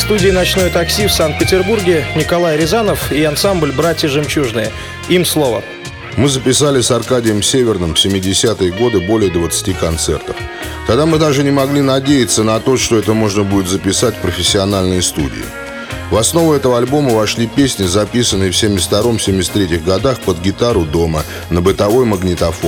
студии «Ночное такси» в Санкт-Петербурге Николай Рязанов и ансамбль «Братья Жемчужные». Им слово. Мы записали с Аркадием Северным в 70-е годы более 20 концертов. Тогда мы даже не могли надеяться на то, что это можно будет записать в профессиональной студии. В основу этого альбома вошли песни, записанные в 72-73 годах под гитару дома, на бытовой магнитофон.